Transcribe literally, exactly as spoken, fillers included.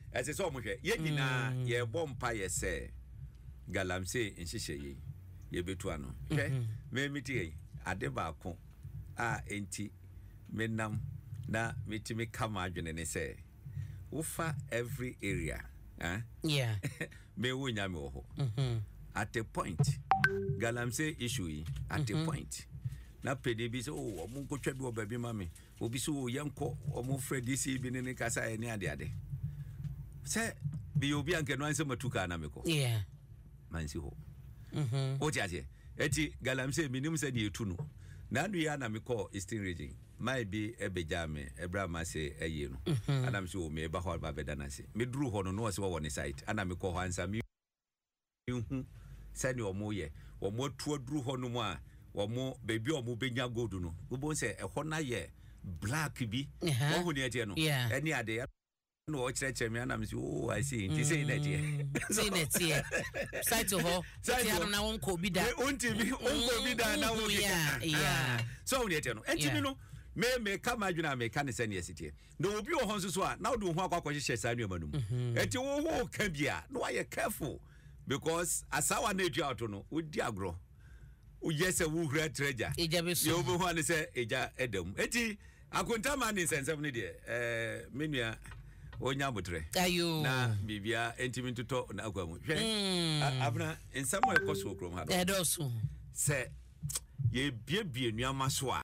As I saw Mushe, yet ye bompa ye say Galamsey in Shishay, ye betuano. Me meet Adeba con ah enti menam na metimi kamadwene ne say ufa every area eh yeah me wunya me ho at a point Galamsey issue at mm-hmm. a point na pede bi so oh omo nkotwa bi obabi mame obi so yanko omo fredi si bi ne kasa ene ade ade say bi obi anke no anse matuka na meko yeah mansi ho mhm o ti ase eti Galamsey minim se ne etu no na anu ya na meko Eastern region mai bi ebejame ebrama se eye no anam se o me ba ho ba bedana se me duru ho no no se wo ne site ana meko ho ansa mi hu sani omo ye omo tu duru ho no mu a omo baby omo benya gold no wo se e ho na ye black bi wo hu ne ete no eni ade no o chire me anam se oh I see nti say na tie say na tie site ho tie anu na won ko bi da unti bi won bi da na wo yeah yeah so ne ete no enti mi no me me kama adwuna me ka ne se ne sitie no obi o hon so a na wo do ho akwa kwahye sa anu amanum enti wo ho ka bia no why careful because asawa na edu out no odi agro o yese wo hura treasure eja be so yo bo ho ne se eja edam enti akonta man ne sensem ne de eh menua onya botre ayo na bibia enti to na akwamu hwe abna ensamo ekoso krom ha do edoso se ye bie bie nuama so a